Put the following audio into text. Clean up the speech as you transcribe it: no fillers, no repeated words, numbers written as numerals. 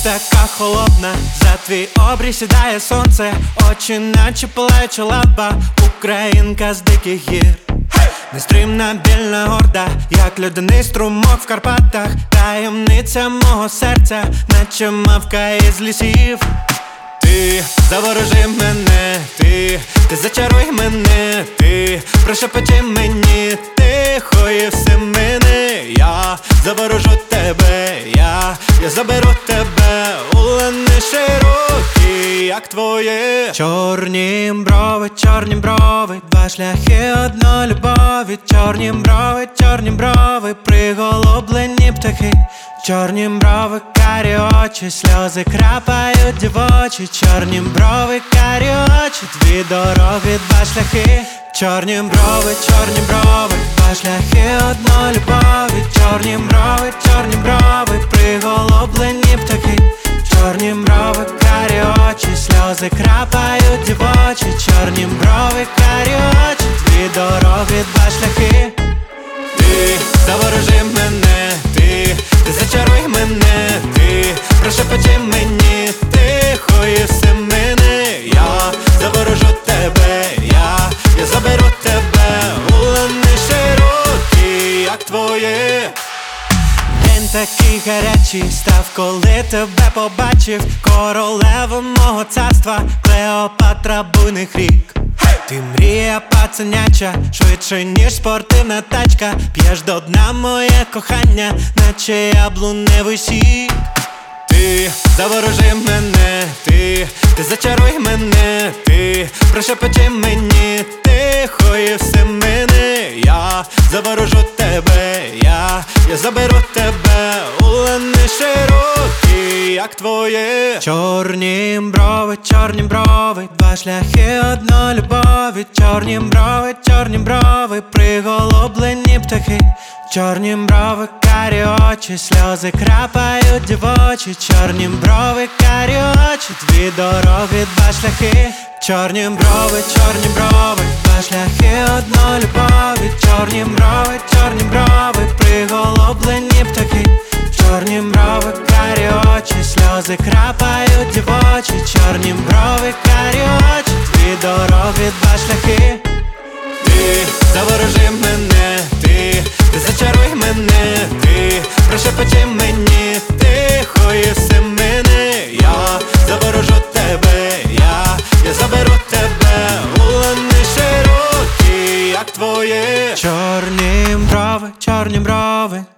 така холодна, за твій обрій сідає сонце, очі наче палаюча лампа, українка з диких гір. Нестримна, більна, горда, як льодяний струмок в Карпатах, таємниця мого серця, наче мавка із лісів. Ти заворожи мене, ти зачаруй мене, ти прошепочи мені тихої все мене. Я заворожу тебе, я заберу тебе у лани широкі, як твоє. Чорні брови, два шляхи, одної любові. Чорні брови, приголублені птахи. Чорні брови, карі очі, сльози крапають дівочі. Чорні брови, карі очі, дві дороги, два шляхи. Чорні брови, два шляхи, одної любові. Чорні брови, приголублені птахи. Чорні брови, карі очі, сльози крапають дівочі. Чорні брови, карі очі, дві дороги, два шляхи. Ти заворожи мене, ти зачаруй мене, ти прошепочи мені тихої все мене. Я заворожу тебе, я заберу тебе у лани широкі, як твоє. День такий гарячий став, коли тебе побачив, королева мого царства, Клеопатра буйних рік. Ти мрія пацаняча, швидше ніж спортивна тачка. П'єш до дна моє кохання, наче яблуневий сік. Ти заворожи мене, ти зачаруй мене, ти прошепочи мені тихої все мене. Я заворожу тебе, я заберу тебе у лани широкі, як твоє. Чорні брови, два шляхи, одної любові. Чорні брови, приголублені птахи. Чорні брови, карі очі, сльози крапають дівочі. Чорні брови, карі очі, дві дороги, два шляхи. Чорні брови, два шляхи, одної любові. Чорні брови, приголублені птахи. Чорні брови, карі очі, сльози крапають дівочі. Чорні брови, карі очі, дві дороги, два шляхи. Ти заворожи мене, ти зачаруй мене, ти прошепочи мені тихої все мене. Я заворожу тебе, я заберу тебе у лани широкі, як твоє. Чорні брови,